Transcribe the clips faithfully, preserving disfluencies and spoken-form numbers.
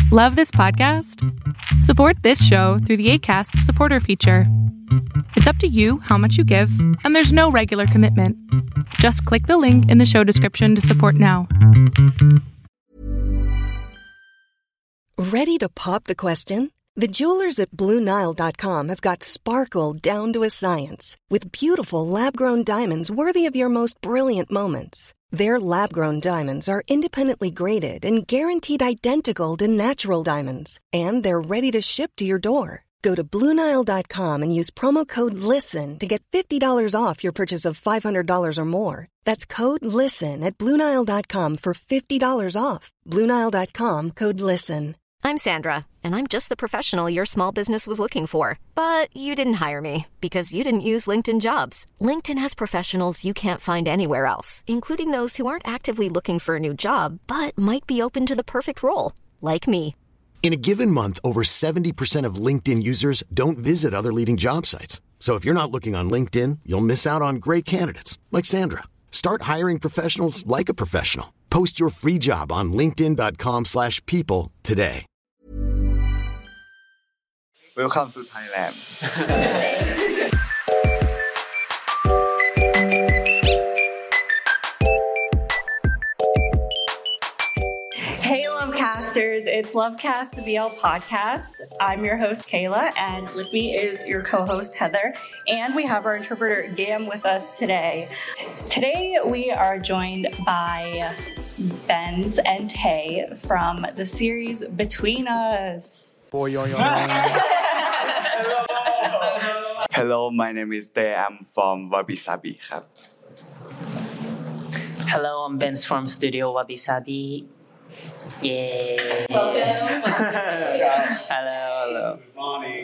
Love this podcast? Support this show through the Acast supporter feature. It's up to you how much you give, and there's no regular commitment. Just click the link in the show description to support now. Ready to pop the question? The jewelers at Blue Nile dot com have got sparkle down to a science with beautiful lab-grown diamonds worthy of your most brilliant moments. Their lab-grown diamonds are independently graded and guaranteed identical to natural diamonds, and they're ready to ship to your door. Go to Blue Nile dot com and use promo code LISTEN to get fifty dollars off your purchase of five hundred dollars or more. That's code LISTEN at Blue Nile dot com for fifty dollars off. Blue Nile dot com, code LISTEN. I'm Sandra, and I'm just the professional your small business was looking for. But you didn't hire me because you didn't use LinkedIn Jobs. LinkedIn has professionals you can't find anywhere else, including those who aren't actively looking for a new job, but might be open to the perfect role, like me. In a given month, over seventy percent of LinkedIn users don't visit other leading job sites. So if you're not looking on LinkedIn, you'll miss out on great candidates like Sandra. Start hiring professionals like a professional. Post your free job on linkedin dot com slash people today. Welcome to Thailand. Hey Lovecasters, it's Lovecast, the B L podcast. I'm your host Kayla, and with me is your co-host Heather, and we have our interpreter Gam with us today. Today we are joined by Benz and Tay from the series Between Us. Hello, my name is Tay. I'm from Wabi Sabi. Hello, I'm Benz from Studio Wabi Sabi. Yay! Welcome. Hello, hello. Good morning.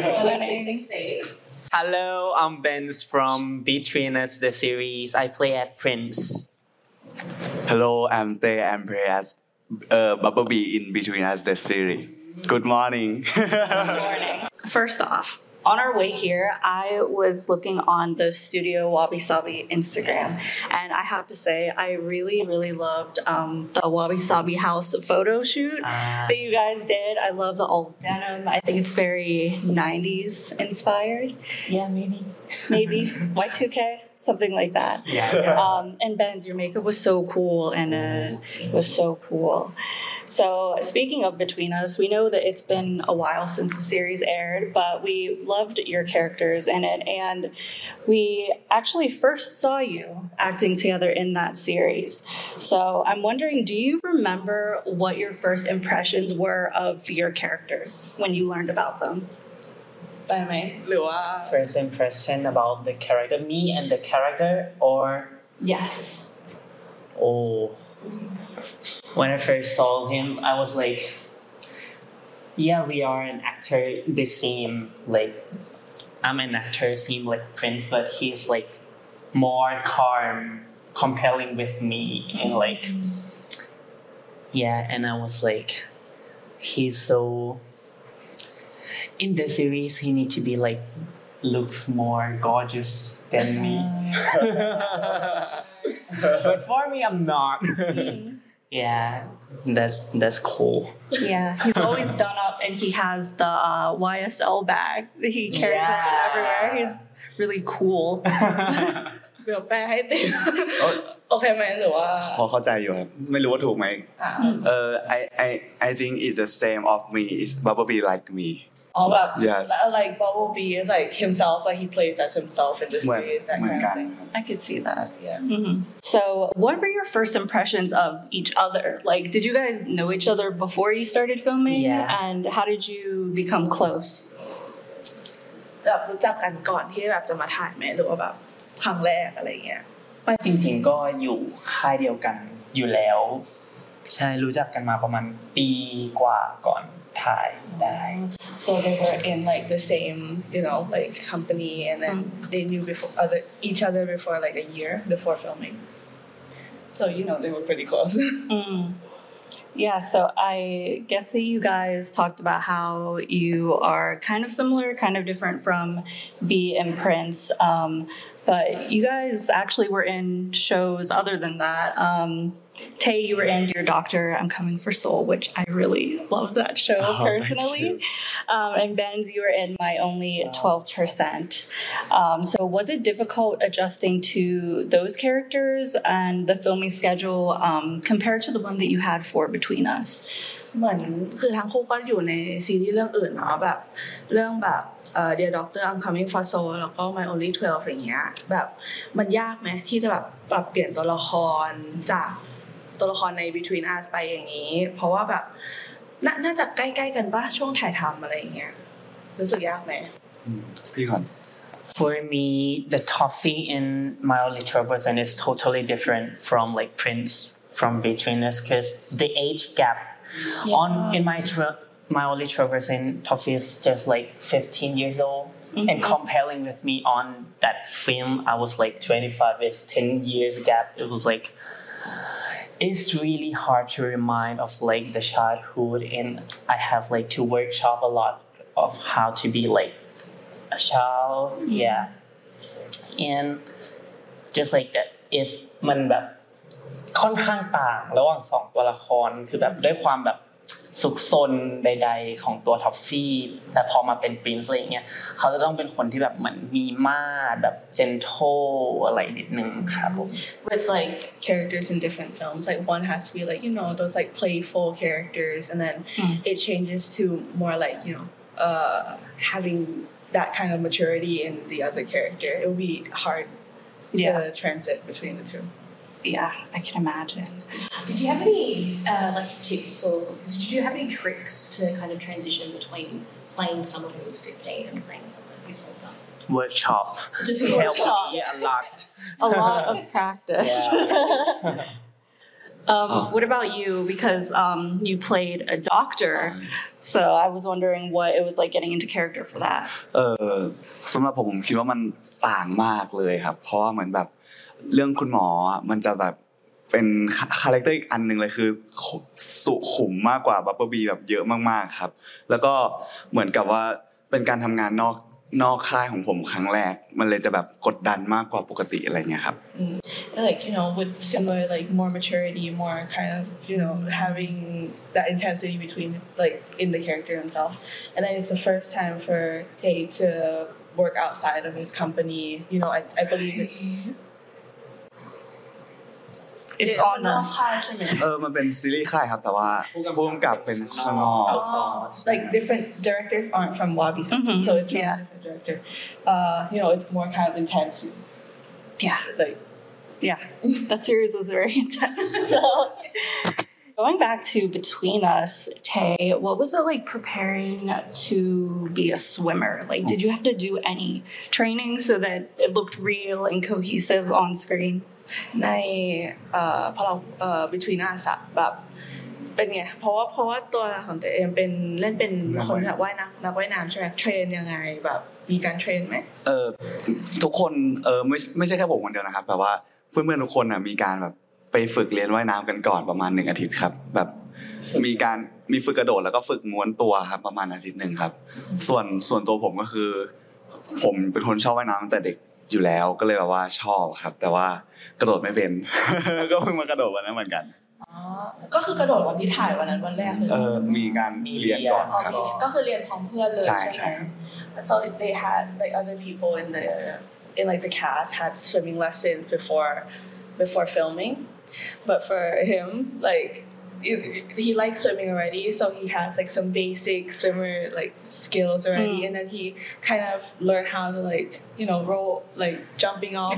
Hello, I'm Benz from Between Us, the series. I play at Prince. Hello, I'm Tay. I'm play as uh, Bumblebee in Between Us, the series. Good morning. Good morning. First off, on our way here, I was looking on the Studio Wabi Sabi Instagram, and I have to say, I really, really loved um, the Wabi Sabi house photo shoot uh, that you guys did. I love the old denim. I think it's very nineties inspired. Yeah, maybe. Maybe. Y two K? Something like that. Yeah. Um, and Benz, your makeup was so cool, and uh, it was so cool. So speaking of Between Us, we know that it's been a while since the series aired, but we loved your characters in it, and we actually first saw you acting together in that series. So I'm wondering, do you remember what your first impressions were of your characters when you learned about them? First impression about the character, me and the character, or Yes. oh, when I first saw him, I was like, yeah, we are an actor the same. Like, I'm an actor same like Prince, but he's like more calm, compelling with me, and like, yeah, and I was like, he's so. In the series, he need to be like looks more gorgeous than me. But for me, I'm not. Yeah, that's that's cool. Yeah, he's always done up, and he has the uh, Y S L bag that he carries Yeah. around everywhere. He's really cool. เดี๋ยวแปลให้ติโอเคไหมหรือว่าพอเข้าใจอยู่ครับไม่รู้ว่าถูกไหมเออ I I I think it's the same of me. It's Bumblebee like me. อ๋อแบบ Yes. like Bumblebee is like himself, like he plays as himself in the เหมือน series, that เหมือน kind กั of น thing. ครับ I could see that. Yeah. Mm-hmm. So, what were your first impressions of each other? Like, did you guys know each other before you started filming? Yeah. And how did you become close? แบบรู้จักกันก่อนที่แบบจะมาถ่ายไหมหรือว่าแบบครั้งแรกอะไรเงี้ยไม่จริงๆก็อยู่ค่ายเดียวกันอยู่แล้วใช่รู้จักกันมาประมาณปีกว่าก่อนถ่ายได้ so they were in like the same you know like company and then they knew before other each other before like a year before filming so you know they were pretty close. Mm. Yeah, so I guess that you guys talked about how you are kind of similar, kind of different from B and Prince, um, but you guys actually were in shows other than that. Um, Tay, you were in Dear Doctor, I'm Coming for Soul, which I really loved that show Oh, personally. Um, and Benz, you were in My Only twelve percent. Um, so was it difficult adjusting to those characters and the filming schedule um, compared to the one that you had for Between Us? เหมือนคือทั้งคู่ก็อยู่ในซีรีส์เรื่องอื่นเนาะแบบเรื่องแบบเอ่อ Dear Doctor I'm Coming for Soul แล้วก็ My Only twelve อย่างเงี้ยแบบมันยากไหมที่จะแบบปรับเปลี่ยนตัวละครจากตัวละครใน Between Us ไปอย่างนี้เพราะว่าแบบน่าจะใกล้ๆกันป่ะช่วงถ่ายทำอะไรอย่างเงี้ยรู้สึกยากไหมพี่ก่อน For me, the Toffee in My Only twelve percent is totally different from like Prince from Between Us because the age gap yeah. on in my tw- My Only twelve percent Toffee is just like fifteen years old mm-hmm. and comparing with me on that film I was like twenty-five. It's ten years gap. It was like it's really hard to remind of like the childhood and I have like to workshop a lot of how to be like a child yeah and just like that it's มันแบบค่อนข้างต่างระหว่างสองตัวละครคือแบบด้วยความแบบสุขซนใดๆของตัวท็อฟฟี่แต่พอมาเป็นปรินซ์อะไรอย่างเงี้ยเขาจะต้องเป็นคนที่แบบเหมือนมีมาดแบบ gentle อะไรนิดนึงครับผม with like characters in different films like one has to be like you know those like playful characters and then mm. it changes to more like you know uh having that kind of maturity in the other character it will be hard to yeah. transit between the two yeah I can imagine did you have any uh, like tips or did you have any tricks to kind of transition between playing someone who was fifteen and playing someone who's older workshop just workshop yeah a lot a lot of practice yeah. Um, oh. What about you? Because um, you played a doctor, so I was wondering what it was like getting into character for that. เออสำหรับผมผมคิดว่ามันต่างมากเลยครับเพราะว่าเหมือนแบบเรื่องคุณหมอมันจะแบบเป็นคาแรคเตอร์อีกอันนึงเลยคือสุขุมมากกว่าบับเบิ้ลบีแบบเยอะมากๆครับแล้วก็เหมือนกับว่าเป็นการทำงานนอกนอกค่ายของผมครั้งแรกมันเลยจะแบบกดดันมากกว่าปกติอะไรเงี้ยครับ like you know with similar like more maturity more kind of you know having that intensity between like in the character himself and then it's the first time for Tay to work outside of his company you know I I believe it's it's on ใช่ไหมเออมันเป็นซีรีส์ค่ายครับแต่ว่าผู้กำกับเป็นข้างนอก like different directors aren't from Wabi mm-hmm. so it's yeah. a different director uh you know it's more kind of intense yeah like yeah that series was very intense so going back to Between Us Tay what was it like preparing to be a swimmer like did you have to do any training so that it looked real and cohesive on screen ในเอ่อพอเราเอ่อ Between Us แบบเป็นไงเพราะว่าเพราะว่าตัวของตัวเองเป็นเล่นเป็นคนแบบว่ายน้ำนักว่ายน้ำใช่ไหมเทรนยังไงแบบมีการเทรนไหมเออทุกคนเออไม่ไม่ใช่แค่ผมคนเดียวนะครับแบบว่าเพื่อนๆทุกคนน่ะมีการแบบไปฝึกเรียนว่ายน้ำกันก่อนประมาณหนึ่งอาทิตย์ครับแบบมีการมีฝึกกระโดดแล้วก็ฝึกม้วนตัวครับประมาณอาทิตย์นึงครับส่วนส่วนตัวผมก็คือผมเป็นคนชอบว่ายน้ำตั้งแต่เด็กอยู่แล้วก็เลยแบบว่าชอบครับแต่ว่ากระโดดไม่เป็น ก็เพิ่งมากระโดดวันนั้นเหมือนกันอ๋อก็คือกระโดดวันที่ถ่ายวันนั้นวันแรกเลยเออมีการเรียนก่อนครับก็คือเรียนพร้อมเพื่อนเลยใช่ใช่ so they had like other people in the in like the cast had swimming lessons before before filming but for him like he likes swimming already so he has like some basic swimmer like skills already mm. and then he kind of learned how to like you know roll like jumping off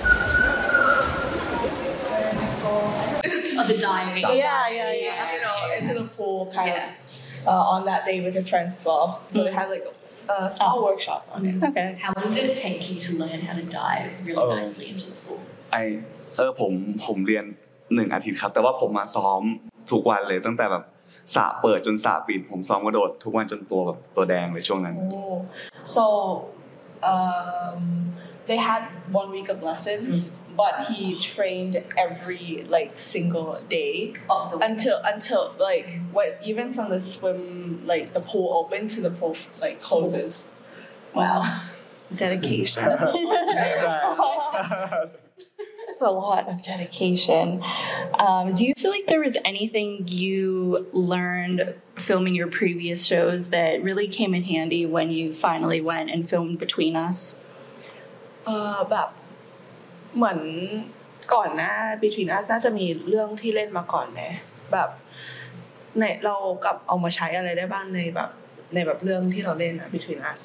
of the diving yeah yeah yeah you know into the pool kind yeah. of uh, on that day with his friends as well so mm. they had like a, a small oh. workshop on it okay how long did it take you to learn how to dive really oh. nicely into the pool I เออผมผมเรียนหนึ่งอาทิตย์ครับแต่ว่าผมมาซ้อมทุกวันเลยตั้งแต่แบบสระเปิดจนสระปิดผมซ้อมกระโดดทุกวันจนตัวแบบตัวแดงเลยช่วงนั้น so um they had one week of lessons but he trained every like single day until until like what even from the swim like the pool open to the pool like closes wow dedication That's a lot of dedication. Um, do you feel like there was anything you learned filming your previous shows that really came in handy when you finally went and filmed Between Us? เออแบบเหมือนก่อนหน้า Between Us น่าจะมีเรื่องที่เล่นมาก่อนไหมแบบในเรากลับเอามาใช้อะไรได้บ้างในแบบในแบบเรื่องที่เราเล่นอะ Between Us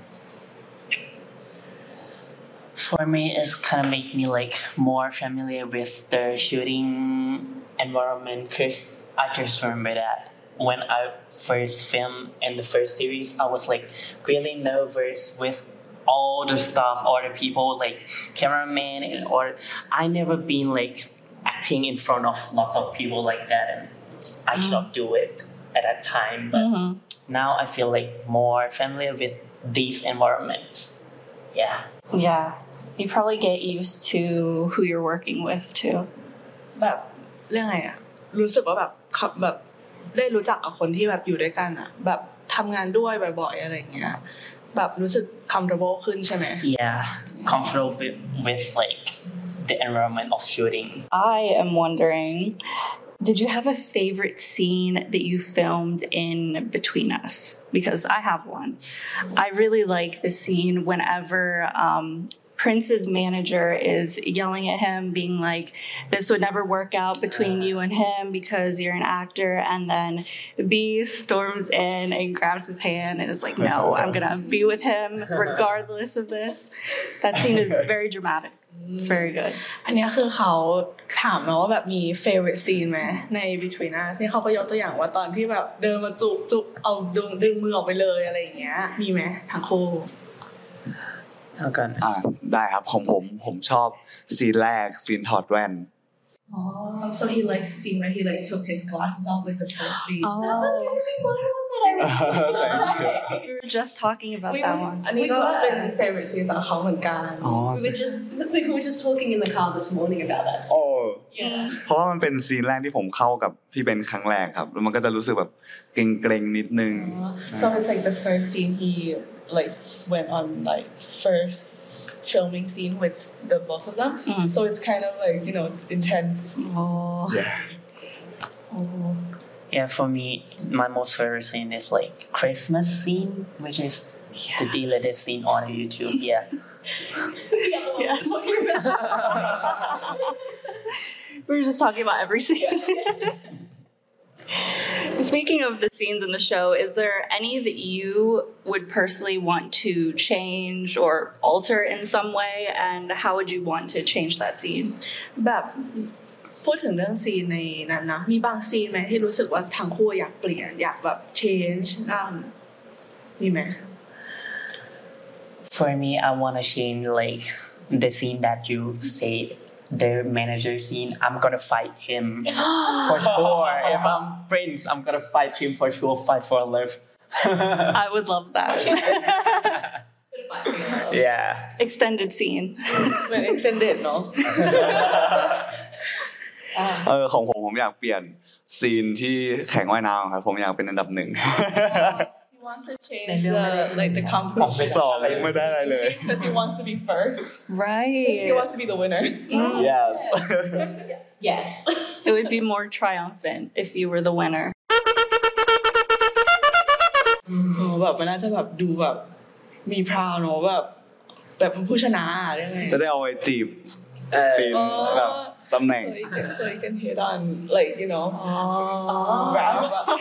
For me, it's kind of make me like more familiar with the shooting environment. Cause I just remember that when I first filmed in the first series, I was like really nervous with all the stuff, all the people, like cameraman, and or I never been like acting in front of lots of people like that, and I should not do it at that time. But mm-hmm. now I feel like more familiar with these environments. Yeah. Yeah.You probably get used to who you're working with too. แบบเรื่องไงอ่ะรู้สึกว่าแบบแบบได้รู้จักกับคนที่แบบอยู่ด้วยกันอ่ะแบบทำงานด้วยบ่อยๆอะไรอย่างเงี้ยแบบรู้สึก comfortable ขึ้นใช่ไหม Yeah, comfortable with, with like the environment of shooting. I am wondering, did you have a favorite scene that you filmed in Between Us? Because I have one. I really like the scene whenever um,Prince's manager is yelling at him, being like, this would never work out between you and him because you're an actor. And then B storms in and grabs his hand and is like, no, I'm going to be with him regardless of this. That scene is very dramatic. It's very good. อันนี้คือเขาถามเนาะว่าแบบมี favorite scene ไหมใน Between Us นี่เขาก็ยกตัวอย่างว่าตอนที่แบบเดินมาจุบจุบเอาดึงดึงมือออกไปเลยอะไรอย่างเงี้ยมีไหมทั้งคู่เอากันอ่าได้ครับของผมผมชอบซีนแรกซีนถอดแว่น Oh, so he likes the scene where he like took his glasses off like the first scene. Oh, we were just talking about that one. อันนี้ก็เป็น favorite scene ของเขาเหมือนกัน We were just we were just talking in the car this morning about that. โอ้เพราะว่ามันเป็นซีนแรกที่ผมเข้ากับพี่เบนครั้งแรกครับแล้วมันก็จะรู้สึกแบบเกรงๆนิดนึง So it's like the first scene he like went on like first filming scene with the both of them mm. so it's kind of like you know intense oh yeah oh. Yeah, for me my most favorite scene is like Christmas scene which is yeah. the deleted scene on YouTube yeah yes. We were just talking about every scene. Speaking of the scenes in the show, is there any that you would personally want to change or alter in some way, and how would you want to change that scene? แบบพูดถึงเรื่องซีนในนั้นนะมีบางซีนไหมที่รู้สึกว่าทั้งคู่อยากเปลี่ยนอยากแบบ change บ้างมีไหม For me, I want to change like the scene that you said.The manager scene, I'm gonna fight him for sure. If I'm Prince, I'm gonna fight him for sure. Fight for love. I would love that. Yeah. Extended scene. Extended เนาะเออของผมผมอยากเปลี่ยนซีนที่แข่งว่ายน้ำครับผมอยากเป็นอันดับหนึ่ง He wants to change the like the competition สองไม่ได้เลย because he wants to be first right he wants to be the winner yes yes it would be more triumphant if you were the winner โอ้แบบมันน่าจะแบบดูแบบมีพราวเนอะแบบแบบผู้ชนะได้ไงจะได้เอาไว้จีบเป็นแบบตำแหน่ง so you can so you can hit on like you know oh rap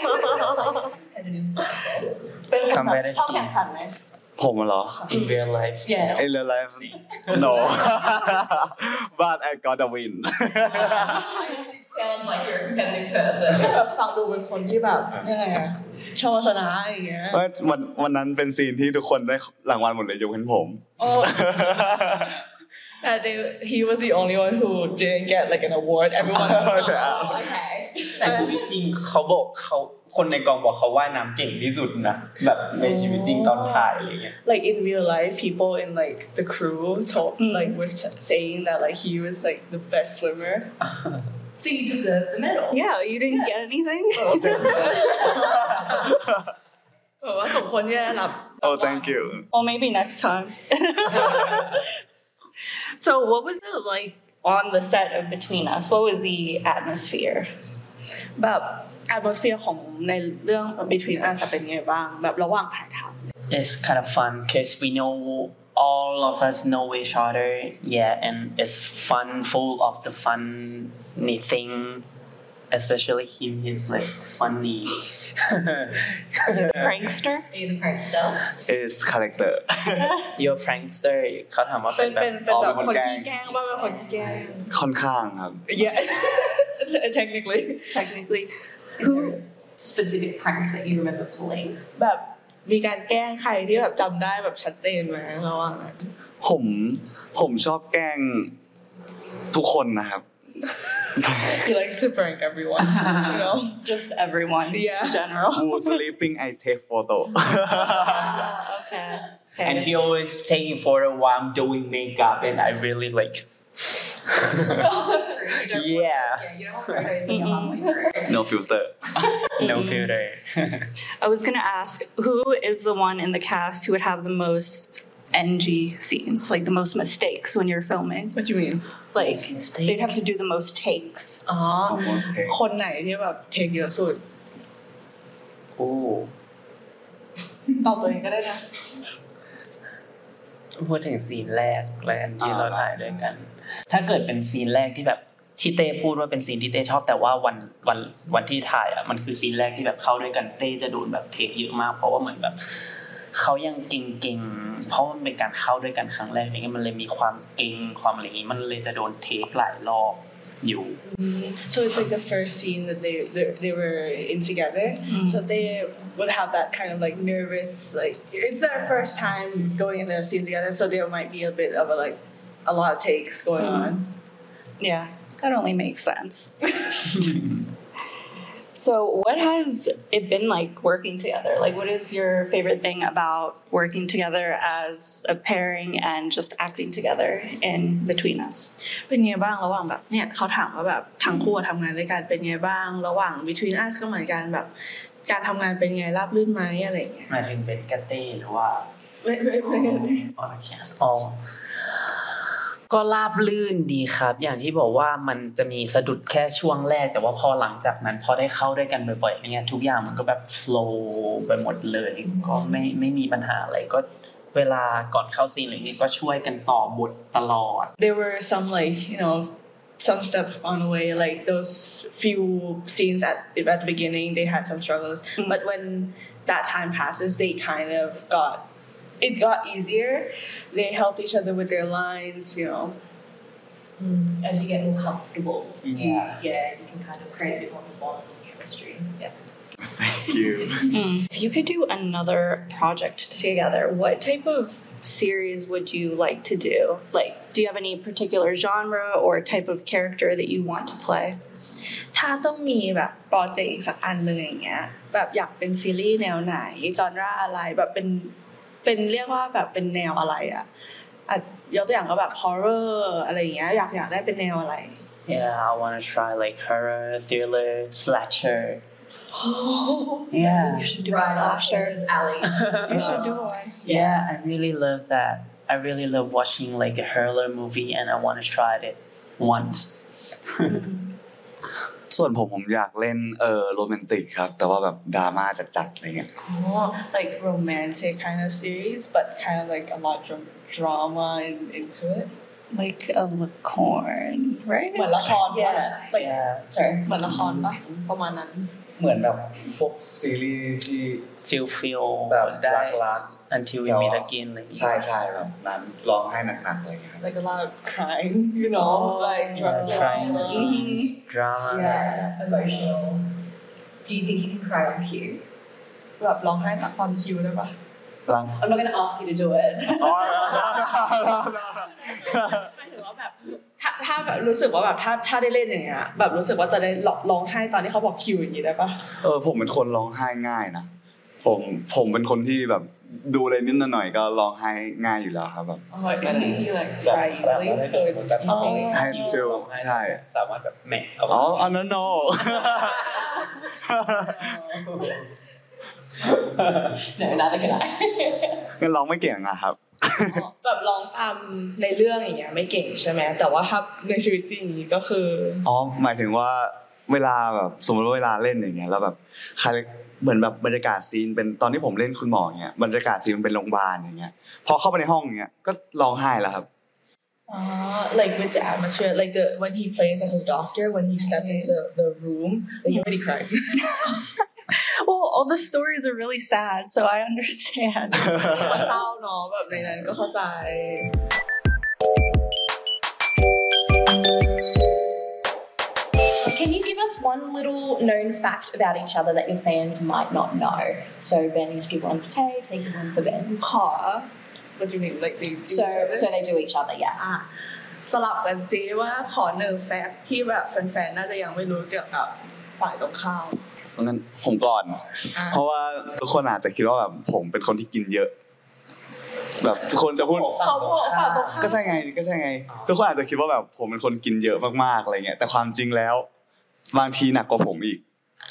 เป็นคนแบบชอบแข่งขันไหมผมเหรอ In real life yeah in real life no but I gotta win it sounds like you're a competitive person แบบฟังดูเป็นคนที่แบบยังไงอะชอบชนะอย่างเงี้ยวันวันนั้นเป็นซีนที่ทุกคนได้รางวัลหมดเลยยกเว้นผม That they, he was the only one who didn't get like an award. Everyone else. Oh, okay. แต่ชีวิตจริงเขาบอกเขาคนในกองบอกเขาว่ายน้ำเก่งที่สุดนะแบบในชีวิตจริงตอนถ่ายอะไรเงี้ย Like in real life, people in like the crew told like was t- saying that like he was like the best swimmer. So you deserve the medal. Yeah, you didn't yeah. get anything. เออว่าสมควรที่ได้รับ Oh, thank you. Well, maybe next time. So what was it like on the set of Between Us, what was the atmosphere? แบบ atmosphere ของในเรื่อง Between Us เป็นไงบ้างแบบระหว่างถ่ายทำ It's kind of fun because we know all of us know each other, yeah, and it's fun, full of the funny thing, especially him. He's like funny. Prankster? Are you the prankster? is character You're a prankster. เขาถามว่าเป็เป็น นเป็นแบบเป็นแบบคนขี้แกล้งว่าเป็นคนขี้แกล้งค่อนข้างครับ yeah technically Technically. There's specific prank that you remember pulling. แบบมีการแกล้งใครที่แบบจำได้แบบชัดเจนไหมระหว่างนั้นผมผมชอบแกล้งทุกคนนะครับ He likes to prank everyone you know Just everyone Yeah. in general. Who sleeping I take photo Okay. And Okay. he always taking photo while I'm doing makeup, and I really like. You don't want, Yeah. yeah, you don't want photos when you're halfway through. no filter No filter. I was going to ask, who is the one in the cast who would have the most N G scenes, like the most mistakes when you're filming? What do you mean Like, mistake? they'd have to do the most takes. อ๋อ Almost take คนไหนที่แบบเทคเยอะสุด Oh. ตอบตัวเองก็ได้นะพูดถึงซีนแรกแลนที่เราถ่ายด้วยกัน ถ้าเกิดเป็นซีนแรกที่แบบที่เต้พูดว่าเป็นซีนที่เต้ชอบแต่ว่าวันวันวันที่ถ่ายอ่ะมันคือซีนแรกที่แบบเข้าด้วยกันเต้จะโดนแบบเทคเยอะมากเพราะว่าเหมือนแบบเขายังเก่งๆเพราะมันเป็นการเข้าด้วยกันครั้งแรกอย่างเงี้ยมันเลยมีความเก่งความอะไรอย่างงี้มันเลยจะโดนเทคหลายรอบอยู่ so it's like the first scene that they they, they were in together so they would have that kind of like nervous like it's their first time going in a scene together so there might be a bit of a like a lot of takes going on Yeah, that only makes sense. So what has it been like working together? Like, what is your favorite thing about working together as a pairing and just acting together in Between Us? เป็นไงบ้างระหว่างแบบเนี่ยเขาถามว่าแบบทั้งคู่ทำงานด้วยกันเป็นไงบ้างระหว่าง Between Us ก็เหมือนกันแบบการทำงานเป็นไงราบรื่นไหมอะไรอย่างเงี้ยหมายถึงเป็นกาเต้หรือว่าไม่ไม่ไม่ไม่อ๋อแคสอ๋อก็ราบลื่นดีครับอย่างที่บอกว่ามันจะมีสะดุดแค่ช่วงแรกแต่ว่าพอหลังจากนั้นพอได้เข้าด้วยกันบ่อยๆเนี่ยทุกอย่างมันก็แบบ flow ไปหมดเลยก็ไม่ไม่มีปัญหาอะไรก็เวลาก่อนเข้าซีนอะไรนี้ก็ช่วยกันต่อบทตลอด There were some like you know some steps on the way like those few scenes at at the beginning they had some struggles mm-hmm. but when that time passes they kind of got it got easier they helped each other with their lines you know Mm. As you get more comfortable, Yeah. you, yeah, you can kind of create a bit more of a bond and chemistry. Yeah. thank you If you could do another project together, what type of series would you like to do? Like, do you have any particular genre or type of character that you want to play? ถ้าต้องมีแบบโปรเจกต์อีกสักอันนึงอย่างเงี้ยแบบอยากเป็นซีรีส์แนวไหนจอนราอะไรแบบเป็นเป็นเรียกว่าแบบเป็นแนวอะไรอ่ะอ่ะยกตัวอย่างก็แบบ horror อะไรอย่างเงี้ยอยากอยากได้เป็นแนวอะไร Yeah, I want to try like horror, thriller, slasher. Yeah. You should do a Right up slasher. Sarah's alley. You should do one. Yeah, I really love that. I really love watching like a horror movie and I want to try it once. ส่วนผมผมอยากเล่นเออโรแมนติกครับแต่ว่าแบบดราม่าจัดๆอะไรเงี้ย oh like romantic kind of series but kind of like a lot of drama in, into it Like a licorn, right? เหมือนละครป่ะ Yeah. like Yeah. sorry เหมือนละครป่ะประมาณนั้นเหมือนแบบพวกซีรีส์ที่ Feel feel แบบได้รัก until we meet again อะไรอย่างๆเงี้ยใช่ใช่แบบนั้นร้องไห้หนักๆอะไรเงี้ย like a lot of crying you know like Yeah, trying drama scenes, drama. Yeah, emotional. Do you think you can cry on cue? แบบร้องไห้ตอนคิวได้ป่ะร้อง I'm not going to ask you to do it. อ๋อหมายถึงว่าแบบถ้าถ้าแบบรู้สึกว่าแบบถ้าถ้าได้เล่นอย่างเงี้ยแบบรู้สึกว่าจะได้ร้องไห้ตอนที่เขาบอกคิวอย่างงี้ได้ป่ะเออผมเป็นคนร้องไห้ง่ายนะผมผมเป็นคนที่แบบดูอะไรนิดหน่อยก็ร้องไห้ง่ายอยู่แล้วครับแบบ oh and he like cry easily so it's easy ให้ชิลใช่สามารถแบบแหมะเอาอ๋ออันนั้นโน No, neither can I. งั้นร้องไม่เก่งอะครับแบบร้องตามในเรื่องอย่างเงี้ยไม่เก่งใช่ไหมแต่ว่าถ้าในชีวิตจริงนี้ก็คืออ๋อหมายถึงว่าเวลาแบบสมมติว่าเวลาเล่นอย่างเงี้ยแล้วแบบเหมือนแบบบรรยากาศซีนเป็นตอนที่ผมเล่นคุณหมออย่างเงี้ยบรรยากาศซีนมันเป็นโรงพยาบาลอย่างเงี้ยพอเข้าไปในห้องอย่างเงี้ยก็ร้องไห้แล้วครับ Uh, like with the atmosphere, like the when he plays as a doctor, when he stepped into the, the room, like he already cried. Well, all the stories are really sad, so I understand. มันเศร้าเนาะแบบในนั้นก็เข้าใจ Can you give us one little known fact about each other that your fans might not know? So Ben, he's give one for Tay, Tay give one for Ben. ขอ What do you mean? Like they do so each other? so they do each other, yeah. อ่ะสลับกันซิว่าขอหนึ่งแฟกต์ที่แบบแฟนๆน่าจะยังไม่รู้เกี่ยวกับฝ่ายตรงข้ามงั้นผมก่อนเพราะว่าทุกคนอาจจะคิดว่าแบบผมเป็นคนที่กินเยอะแบบทุกคนจะพูดเขาบอกฝ่ายตรงข้ามก็ใช่ไงก็ใช่ไงทุกคนอาจจะคิดว่าแบบผมเป็นคนกินเยอะมากๆอะไรเงี้ยแต่ความจริงแล้วบางทีหนักกว่าผมอีก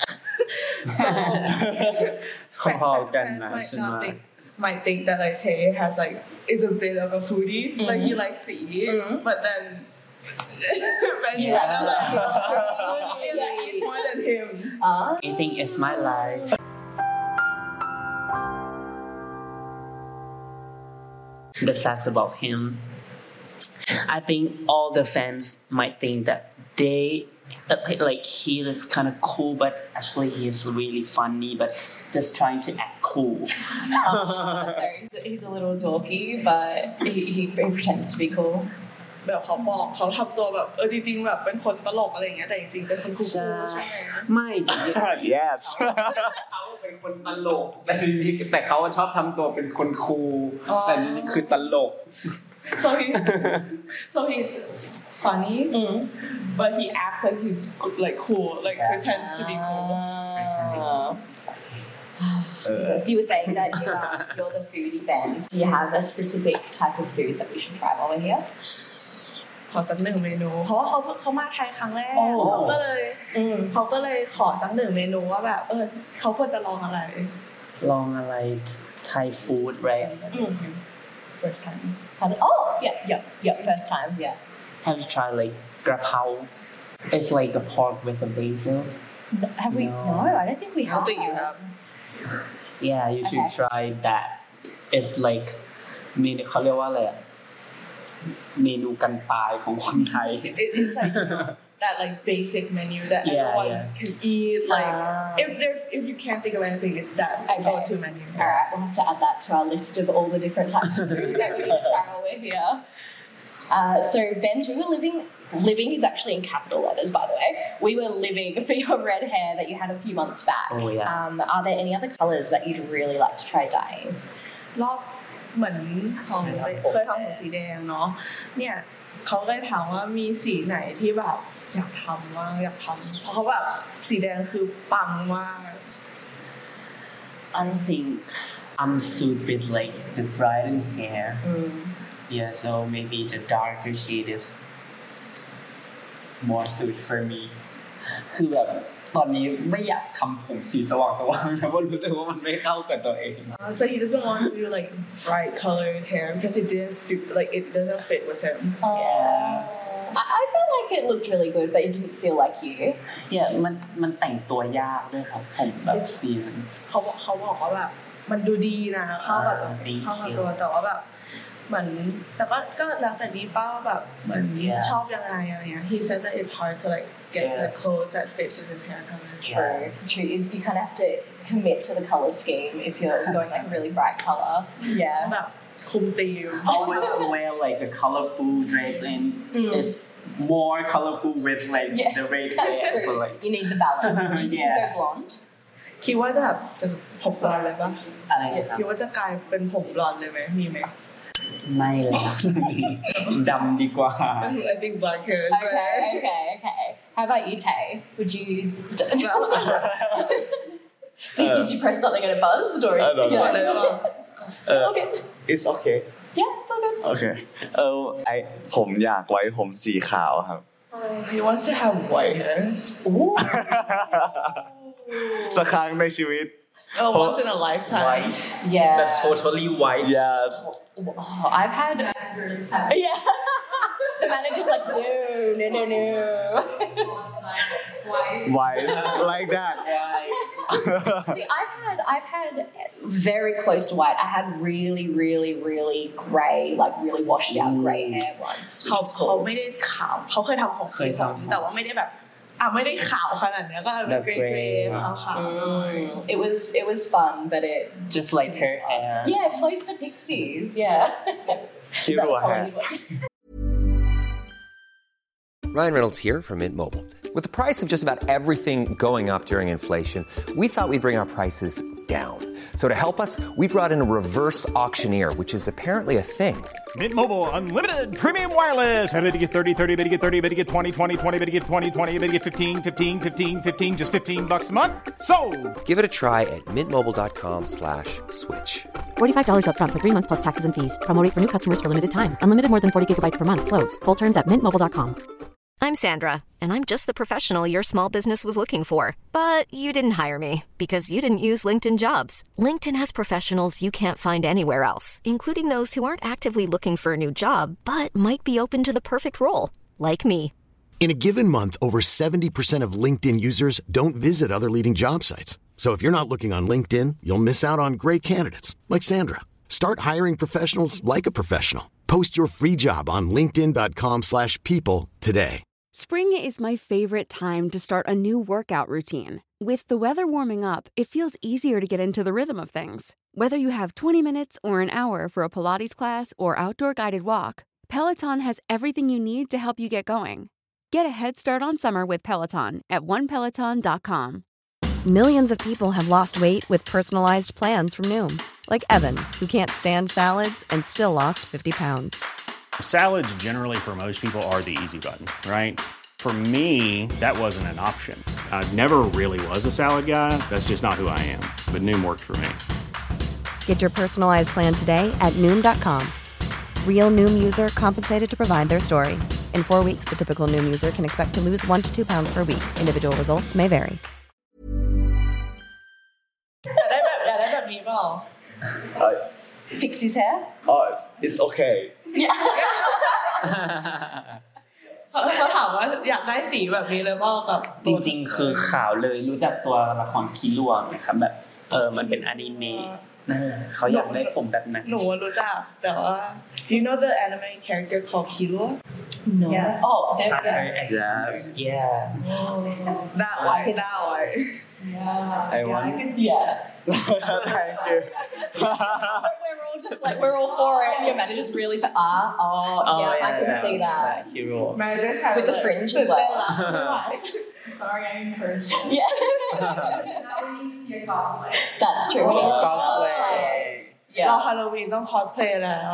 พอๆกันนะใช่ไหม might think that like Tay has like is a bit of a foodie, mm-hmm. like he likes to eat, mm-hmm. but then Ben's yeah. kind of like yeah, eat more than him. Uh, Eating is my life. The facts about him. I think all the fans might think that they like he is kind of cool, but actually he is really funny, but just trying to act cool. uh, so he's, he's a little dorky, but he, he, he pretends to be cool. แบบเขาบอกเขาทำตัวแบบเออจริงๆแบบเป็นคนตลกอะไรอย่างเงี้ยแต่จริงๆเป็นคนคูลๆใช่ไหมไม่จริงๆ yes เขาเป็นคนตลกแต่จริงๆแต่เขาชอบทำตัวเป็นคนคูลแต่จริงๆคือตลก so he so he's funny mm. but he acts like he's like cool like yeah. pretends to be cool uh, you were saying that you are, you're the foodie bands. Do you have a specific type of food that we should try while we're here? ขอสักหนึ่งเมนูเพราะว่าเขาเขามาไทยครั้งแรกเขาก็เลยเขาก็เลยขอสักหนึ่งเมนูว่าแบบเออเขาควรจะลองอะไรลองอะไร Thai food right first time oh yeah yeah yeah first time yeah have you tried like กระเพรา it's like a pork with a basil have we no I don't think we have I don't think you have yeah you should okay. try that it's like เมนูเขาเรียกว่าอะไรอ่ะเมนูกันตายของคนไทย it's like you know, that like basic menu that yeah, everyone yeah. can eat like uh, if there's if you can't think of anything it's that okay. go-to menu alright we'll have to add that to our list of all the different types of food that we need to try while we're here uh, so Benj we were living living is actually in capital letters by the way we were living for your red hair that you had a few months back oh, yeah. um, are there any other colours that you'd really like to try dyeing รอบเหมือนของเคยทำผมสีแดงเนาะเนี่ยเขาก็เลยถามว่ามีสีไหนที่แบบอยากทำบ้างอยากทำเพราะเขาแบบสีแดงคือปังมาก I think I'm suited with like the bridal hair mm. yeah so maybe the darker shade is more suited for me คือแบบตอนนี้ไม่อยากทำผมสีสว่างๆนะเพราะรู้สึกว่ามันไม่เข้ากับตัวเอง so he doesn't want to do like bright colored hair because it didn't suit like it doesn't fit with him yeah I, I felt like it looked really good but it didn't feel like you yeah มันมันแต่งตัวยากด้วยครับผมแบบสีนั้นเขาบอกเขาบอกว่าแบบมันดูดีนะเข้ากับเข้ากับตัวแต่ว่าแบบเหมือนแต่ก็ก็แล้วแต่ดีป้าแบบเหมือนชอบยังไงอะไรเงี้ย he said that it's hard to like get yeah. the clothes that fit with his hair color true true you, you kind of have to commit to the color scheme if you're going like a really bright color yeah แบบคุมธีม I always wear like a colorful dress and mm. it's more colorful with like yeah, the red that's hair true. so like you need the balance do you think yeah. you go blonde คิดว่าจะแบบจะผมบลอนด์เลยป่ะอะไรครับคิดว่าจะกลายเป็นผมบลอนด์เลยไหมมีไหมไม่เลยดำดีกว่า I think black hair is okay okay okay how about you Tay would you did, did you press something and it buzzed or I don't yeah. know uh, okay it's okay yeah it's all good okay เออไอผมอยากไว้ผมสีขาวครับ he wants to have white hair สักครั้งในชีวิต oh once in a lifetime white Yeah. but totally white yes Oh, I've had yeah the manager's like no no no no white like that See, I've had I've had very close to white. I had really, really, really grey, like really washed out grey hair once. เขาเขาไม่ได้ขาวเขาเคยทำผมสีผมแต่ว่าไม่ได้แบบอ่ะไม่ได้ขาวขนาดนี้ก็เป็นเกรย์ๆขาวๆ It was it was fun, but it just like her hair yeah close to Pixies. Yeah. Cute Is that hair. Hollywood? Ryan Reynolds here from Mint Mobile. With the price of just about everything going up during inflation, we thought we'd bring our prices down. So to help us, we brought in a reverse auctioneer, which is apparently a thing. Mint Mobile Unlimited Premium Wireless. How to get thirty, thirty, how to get thirty, how to get twenty, twenty, twenty, how to get twenty, twenty, how to get fifteen, fifteen, fifteen, fifteen, just fifteen bucks a month? Sold! Give it a try at mintmobile.com slash switch. forty-five dollars up front for three months plus taxes and fees. Promo rate for new customers for limited time. Unlimited more than forty gigabytes per month. Slows full terms at mint mobile dot com. I'm Sandra, and I'm just the professional your small business was looking for. But you didn't hire me because you didn't use LinkedIn Jobs. LinkedIn has professionals you can't find anywhere else, including those who aren't actively looking for a new job, but might be open to the perfect role, like me. In a given month, over seventy percent of LinkedIn users don't visit other leading job sites. So if you're not looking on LinkedIn, you'll miss out on great candidates like Sandra. Start hiring professionals like a professional. Post your free job on linkedin.com slash people today. Spring is my favorite time to start a new workout routine. With the weather warming up, it feels easier to get into the rhythm of things. Whether you have twenty minutes or an hour for a Pilates class or outdoor guided walk, Peloton has everything you need to help you get going. Get a head start on summer with Peloton at one peloton dot com. Millions of people have lost weight with personalized plans from Noom. Like Evan, who can't stand salads and still lost fifty pounds. Salads generally for most people are the easy button, right? For me, that wasn't an option. I never really was a salad guy. That's just not who I am. But Noom worked for me. Get your personalized plan today at noom dot com. Real Noom user compensated to provide their story. In four weeks, the typical Noom user can expect to lose one to two pounds per week. Individual results may vary. อยากได้แบบอยากได้แบบนี้เปล่า Pixie's hair? oh it's, it's okay Yeah. เขาถามว่าอยากได้สีแบบนี้เลยเปล่ากับจริงๆคือขาวเลยรู้จักตัวละครคิรัวไหมครับแบบเออมันเป็นอนิเมะนั่นแหละเขาอยากได้ผมแบบนั้นหนูรู้จักแต่ว่า do you know the anime character called Killua No. Yes. Oh, there we go. yes yeah that one that one yeah I want yeah thank you we're all just like we're all for it. Your manager's really for ah oh, oh yeah, yeah I can yeah, see that hero manager's kind with of the fringe as well. Sorry I encouraged you Yeah. now we need to see a cosplay That's true. We need to cosplay เราฮาโลวีนต้องคอสเพลย์แล้ว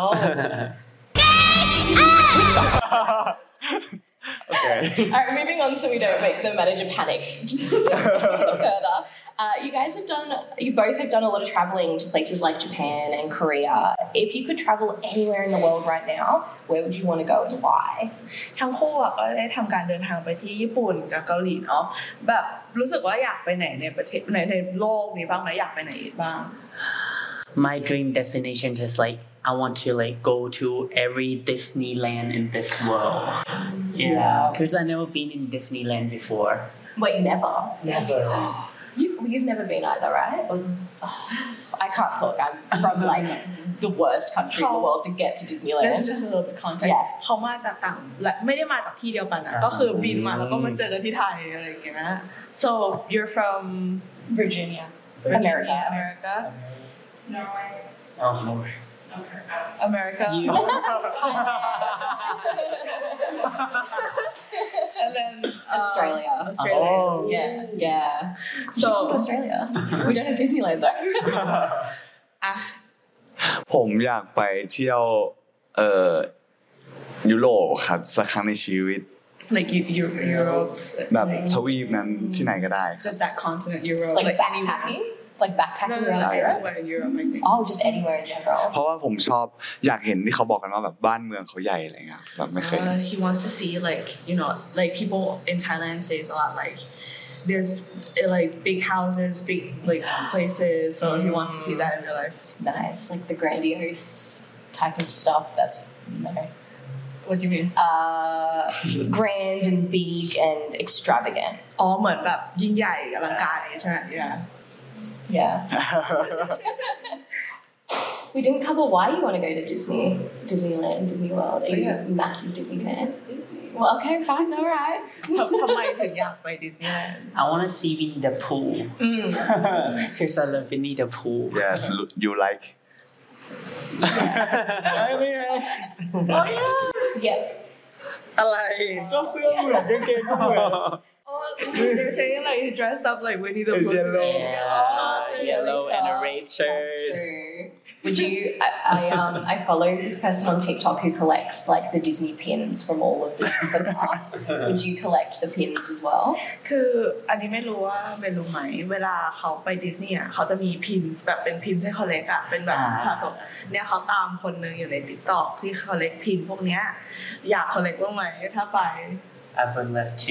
okay Alright, moving on so we don't make the manager panic further. Uh, you guys have done, you both have done a lot of traveling to places like Japan and Korea. If you could travel anywhere in the world right now, where would you want to go and why? ทั้งคู่อ่ะก็ได้ทำการเดินทางไปที่ญี่ปุ่นกับเกาหลีเนาะแบบรู้สึกว่าอยากไปไหนในประเทศในในโลกนี้บ้างไหมอยากไปไหนอีกบ้าง My dream destination is like I want to like go to every Disneyland in this world. Yeah, because I've never been in Disneyland before. Wait, never? Never. You, you've never been either, right? Oh, I can't talk. I'm from like the worst country in the world to get to Disneyland. There's just a little bit context. Yeah. เขามาจากต่างและไม่ได้มาจากที่เดียวกันนะก็คือบินมาแล้วก็มาเจอกันที่ไทยอะไรอย่างเงี้ย So you're from Virginia, America. America. Norway. Oh, Norway. America. You. And then uh, Australia. Australia. Oh. Yeah, yeah. So Australia. We don't have Disneyland though. อ่ะผมอยากไปเที่ยวเอ่อยุโรปครับสักครั้งในชีวิต like you Europe แบบทวีปนั้นที่ไหนก็ได้ just that continent Europe Like like backpacking? Like backpacking no, no, around no, Europe? anywhere in Europe I think Oh, just anywhere in general. เพราะว่าผมชอบอยากเห็นที่เขาบอกกันว่าแบบบ้านเมืองเขาใหญ่อะไรเงี้ยแบบไม่เคย Uh, he wants to see like you know like people in Thailand say a lot like there's like big houses, big like places, so he wants to see that in real life. Nice, like the grandiose type of stuff. That's no. What do you mean? Uh, grand and big and extravagant. อ๋อเหมือนแบบยิ่งใหญ่อลังการใช่ไหม yeah yeah we didn't cover why you want to go to Disney Disneyland Disney World are you a massive Disney fan well okay fine all right ทำไมถึงอยากไปดิสนีย์แลนด์ I want to see Winnie the Pooh because I love Winnie the Pooh yes you like I mean oh yeah yep อะไรก็เสื้อเหมือนกางเกงก็เหมือน oh they're saying like he dressed up like Winnie the Pooh yellow yeah yellow and a red shirt that's true would you I, I um I follow this person on TikTok who collects like the Disney pins from all of the, the parks would you collect the pins as well คืออันนี้ไม่รู้ว่าเป็นรู้ไหมเวลาเขาไปดิสนีย์อ่ะเขาจะมีพินแบบเป็นพินให้เขาเล็กอ่ะเป็นแบบสะสมเนี่ยเขาตามคนนึงอยู่ใน TikTok ที่เขาเล็กพินพวกเนี้ยอยากเขาเล็กบ้างไหมถ้าไป I would love to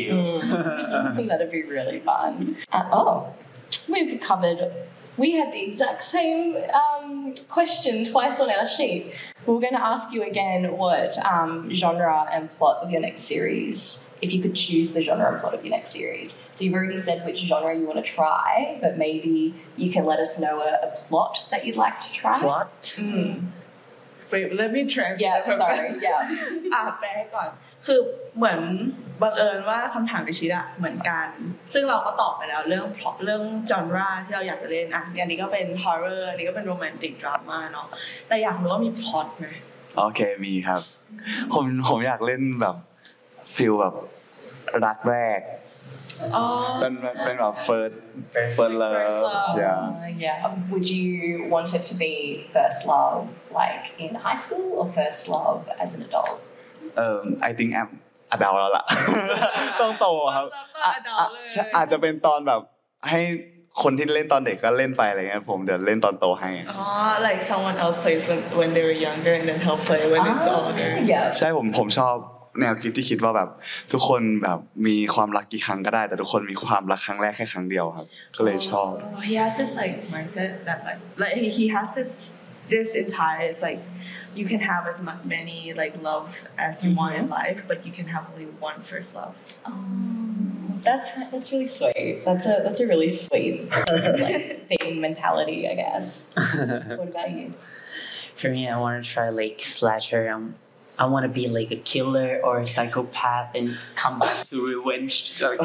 mm. that'd be really fun uh, oh we've covered we had the exact same um, question twice on our sheet. We're going to ask you again what um, genre and plot of your next series, if you could choose the genre and plot of your next series. So you've already said which genre you want to try, but maybe you can let us know a, a plot that you'd like to try. Plot? Mm. Wait, let me translate. Yeah, sorry. Yeah. อ่ะแปลก่อนคือเหมือนบังเอิญว่าคำถามดิชิดอะเหมือนกันซึ่งเราก็ตอบไปแล้วเรื่องเรื่องจอนราที่เราอยากจะเล่นอ่ะอันนี้ก็เป็นฮอร์เรอร์อันนี้ก็เป็นโรแมนติกดราม่าเนาะแต่อยากรู้ว่ามีพล็อตไหมโอเคมีครับผมผมอยากเล่นแบบฟิลแบบรักแรกเป็นเป็นแบบ first first love yeah yeah would you want it to be first love like in high school or first love as an adult um I think I'm adult แล้วล่ะต้องโตครับอาจจะเป็นตอนแบบให้คนที่เล่นตอนเด็กก็เล่นไปอะไรเงี้ยผมเดี๋ยวเล่นตอนโตให้อ๋อ like someone else plays when when they were younger and then he'll play when it's older ใช่ผมผมชอบแนวคิดที่คิดว่าแบบทุกคนแบบมีความรักกี่ครั้งก็ได้แต่ทุกคนมีความรักครั้งแรกแค่ครั้งเดียวครับก็เลยชอบ he has this like mindset that like like he has this this entire it's like you can have as many like loves as you want in life but you can have only one first love oh, that's that's really sweet that's a that's a really sweet like thing mentality I guess what about you for me I want to try like slasher um I want to be like a killer or a psychopath and come back to revenge. Like,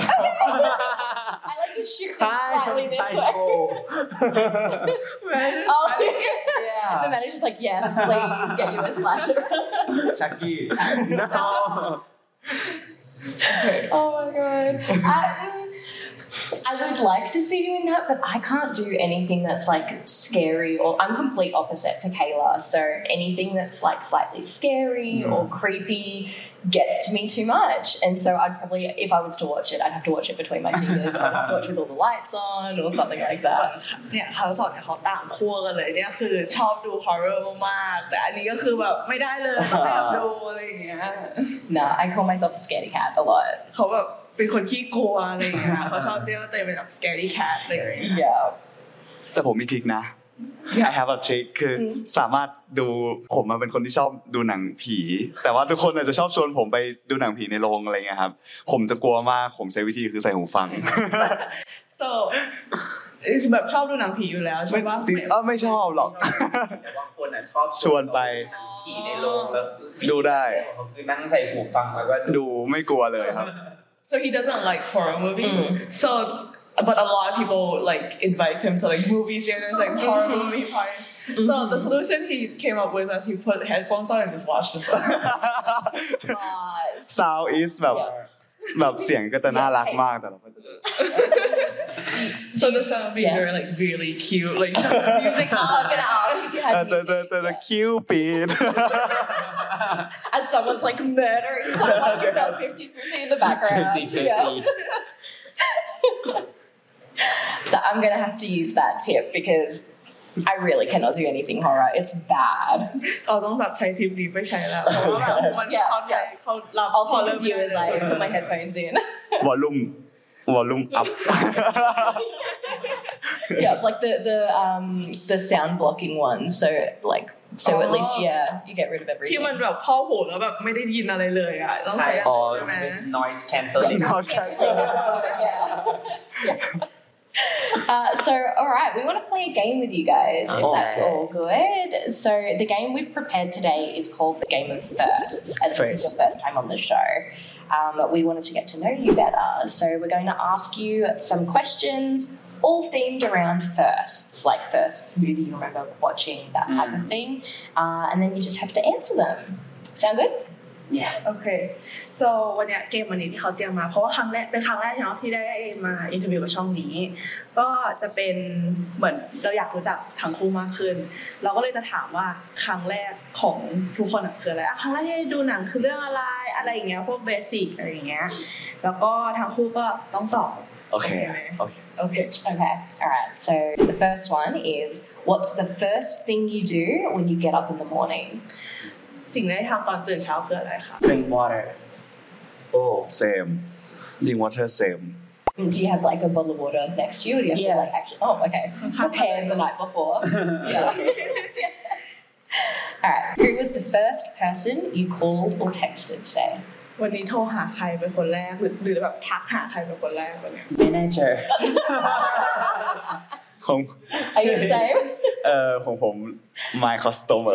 I like to shift it slightly this way. Oh, yeah. The manager's like, yes, please get you a slasher. Chucky. No. Oh my god. I, I would like to see you in that, but I can't do anything that's like scary or I'm complete opposite to Kayla. So anything that's like slightly scary mm. or creepy gets to me too much. And so I'd probably, if I was to watch it, I'd have to watch it between my fingers or I'd have to watch with all the lights on or something like that. เนี่ยเขาสอนเนี่ยเขาต่างขั้วกันเลยเนี่ยคือชอบดูฮอร์เรอร์มากๆแต่อันนี้ก็คือแบบไม่ได้เลยต้องแอบดูอะไรอย่างเงี้ย Nah, I call myself a scaredy cat a lot. เขาแบบเป็นคนขี้กลัวอะไรอย่างเงี้ยเขาชอบเรียกว่าตัวเองเป็นแบบ scaredy cat เลย Yeah แต่ผมมีทริคนะ I have a trick คือสามารถดูผมมาเป็นคนที่ชอบดูหนังผีแต่ว่าทุกคนอาจจะชอบชวนผมไปดูหนังผีในโรงอะไรเงี้ยครับผมจะกลัวมากผมใช้วิธีคือใส่หูฟัง so แบบชอบดูหนังผีอยู่แล้วใช่ปะเออไม่ชอบหรอกแต่ว่าคนอ่ะชอบชวนไปผีในโรงแล้วดูได้คือนั่งใส่หูฟังแล้วก็ดูไม่กลัวเลยครับ so he doesn't like horror movies so but a lot of people like invite him to like movie theaters like horror movie parties so the solution he came up with is he put headphones on and just watched the film sound is แบบแบบเสียงก็จะน่ารักมากแต่ละคน so the sound being yeah. like really cute like music I was gonna ask if you had music the the the, the Cupid as someone's like murdering someone about fifty fifty in the background yeah that I'm gonna have to use that tip because I really cannot do anything horror it's bad เราต้องแบบใช้ทิปนี้ไม่ใช้แล้วเพราะว่าแบบมันเขาเขารับ I'll think of you as I put my headphones in วอลลุ่ม volume up yeah like the the um the sound blocking ones so like so at least yeah you get rid of everything ที่มันแบบเข้าหูแล้วแบบไม่ได้ยินอะไรเลยอ่ะต้องใช้ใช่ไหม noise cancelling noise cancelling Uh, so, all right, we want to play a game with you guys, if oh, that's right. all good. So, the game we've prepared today is called the Game of Firsts, as First. this is your first time on the show. Um, we wanted to get to know you better. So, we're going to ask you some questions, all themed around firsts, like first movie you remember watching, that type mm. of thing. Uh, and then you just have to answer them. Sound good? Yeah. Okay. So วันนี้เกมวันนี้ที่เขาเตรียมมาเพราะว่าครั้งแรกเป็นครั้งแรกเนาะที่ได้มาอินเทอร์วิวกับช่องนี้ก็จะเป็นเหมือนเราอยากรู้จักทั้งคู่มากขึ้นเราก็เลยจะถามว่าครั้งแรกของทุกคนคืออะไรครั้งแรกที่ดูหนังคือเรื่องอะไรอะไรอย่างเงี้ยพวกเบสิกอะไรอย่างเงี้ยแล้วก็ทั้งคู่ก็ต้องตอบโอเคโอเค Okay. Okay. All right. So the first one is what's the first thing you do when you get up in the morning? สิ่งแรกที่ทำตอนตื่นเช้าคืออะไรคะ drink water oh same drink water same do you have like a bottle of water next to you or do you have yeah. to like actually oh okay prepared the night before yeah all right who was the first person you called or texted today วันนี้โทรหาใครเป็นคนแรกหรือหรือแบบทักหาใครเป็นคนแรกวันนี้ manager ของ Are you the same เอ่อของผม my customer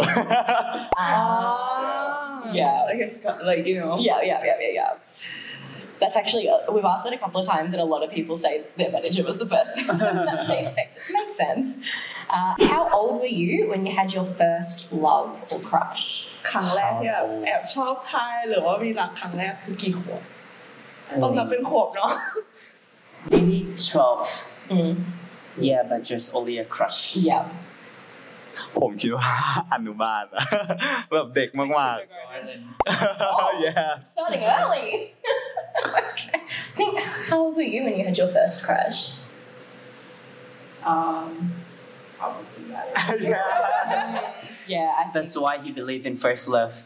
ah yeah like it's like you know yeah yeah yeah yeah yeah that's actually uh, we've asked it a couple of times and a lot of people say their manager was the first person that they texted makes sense uh, how old were you when you had your first love or crush ครั้งแรกที่แบบแอบชอบใครหรือว่ามีรักครั้งแรกคือกี่ขวบต้องนับเป็นขวบเนาะ maybe twelve mm. yeah but just only a crush yeah ผมคิดว่าอนุบาลแบบเด็กมากๆ yeah starting early okay. I think how old were you when you had your first crush um probably that yeah yeah I that's why he believed in first love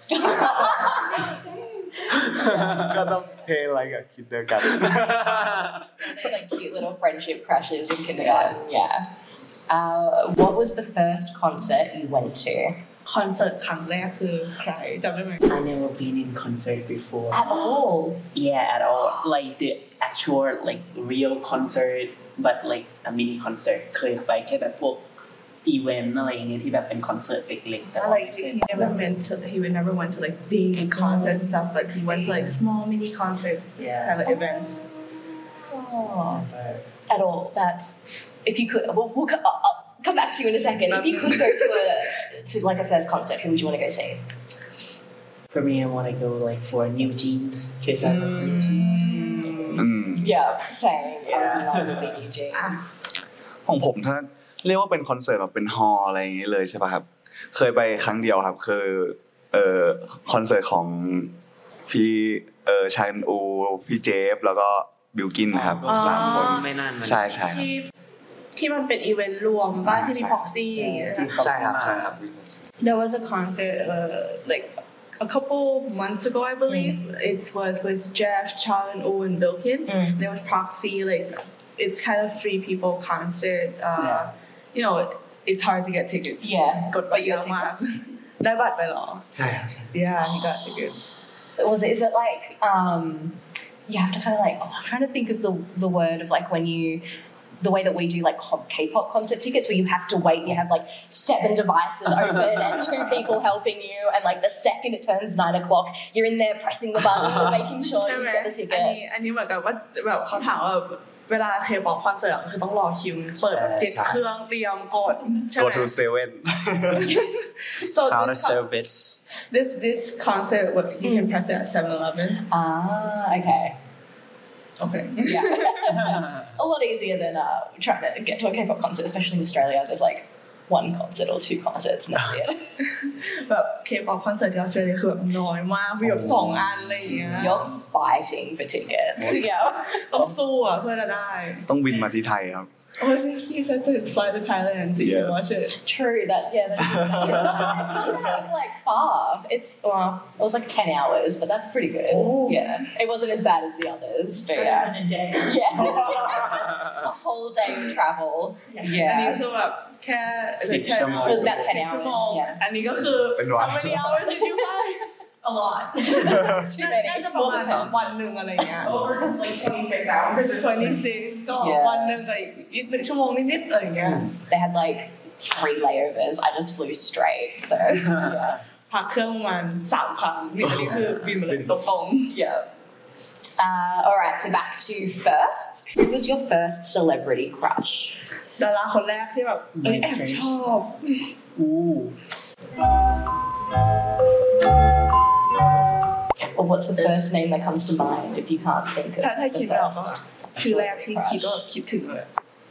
ก็ต้องเพลงอะไรกับคิดเดียวกัน there's like cute little friendship crushes in kindergarten yeah uh, what was the first concert you went to คอนเสิร์ตครั้งแรกคือใครจำได้ไหม I never been in concert before at all yeah at all like the actual like real concert but like a mini concert เคยไปแค่แบบพวกอีเวนต์อะไรอย่างเงี้ยที่แบบเป็นคอนเสิร์ตเล็กๆแต่ like he never went to he never went to like big concerts and stuff but he went to like small mini concerts yeah kind of events oh. at all that's if you could we'll, we'll I'll come back to you in a second if you could go to a to like a first concert who would you want to go see for me I want to go like for New Jeans because I love New Jeans yeah same I would love to see New Jeans ของผมถ้าเรียกว่าเป็นคอนเสิร์ตแบบเป็นฮอลล์อะไรอย่างงี้เลยใช่ป่ะครับเคยไปครั้งเดียวครับคือเอ่อคอนเสิร์ตของพี่เอ่อชันอูพี่เจฟแล้วก็บิลกินนะครับสามคนไม่นานใช่ๆครับที่ที่มันเป็นอีเวนต์รวมบ้านที่มีพ็อกซี่อย่างเงี้ยใช่ครับใช่ครับ There was a concert uh, like a couple months ago I believe mm. it was with Jeff, Chan U and Bilkin mm. there was Proxy like it's kind of free people concert uh, yeah. you know it's hard to get tickets yeah กดไปเยอะมากได้บัตรไปหรอใช่ครับ yeah he got tickets was it is it like um you have to kind of like oh, I'm trying to think of the the word of like when you the way that we do like K-pop concert tickets where you have to wait you have like seven devices open and two people helping you and like the second it turns nine o'clock you're in there pressing the button and making sure you get the tickets อันนี้อันนี้เหมือนกับว่าแบบเขาถามว่าเวลา K-pop คอนเสิร์ตคือต้องรอคิวเปิดเจ็ดเครื่องเตรียมกดใช่ไหม Go to seven so counter service this this concert you can press it at seven eleven ah okay okay yeah a lot easier than uh, trying to get to a K-pop concert especially in Australia there's like one concert or two concerts and that's it แบบ K-pop คอนเสิร์ตที่ออสเตรเลียคือแบบน้อยมากมีแบบสองอันอะไรอย่างเงี้ย You're fighting for tickets yeah ต้องสู้อ่ะเพื่อจะได้ต้องบินมาที่ไทยครับ Oh, I think he said to fly to Thailand so you Yeah. can watch it. True that yeah, that's, it's not it's not that like far. It's well, it was like ten hours, but that's pretty good. Oh. Yeah, it wasn't as bad as the others, but yeah, a day. yeah, a whole day of travel. อันนี้ Yeah, คือแบบแค่สิบแค่ชั่วโมง so it was about ten สิบชั่วโมง hours. Yeah, อันนี้ก็คือเป็นวัน how many hours did you fly a lot too many. น่าจะประ More มาณ than ten. วันหนึ่งอะไรเงี้ย Over like twenty-six hours or something. twenty-six ก็ Yeah. วันหนึ่งกับอีกอีกหนึ่งชั่วโมงนิดๆอะไรเงี้ย They had like three layovers. I just flew straight. So yeah, พักเครื่องประมาณสามครั้งนี่อันนี้คือบินมาเลยตรงๆ yeah. Uh, all right, so back to first. Who was your first celebrity crush? ดาราคนแรกที่แบบเอ้ยแอบชอบ Ooh. Or what's the first name that comes to mind if you can't think of ถ้าถ้า the คิดไม่ออกก็ first? ชื่อแรกที่คิดก็คิดถึงเลย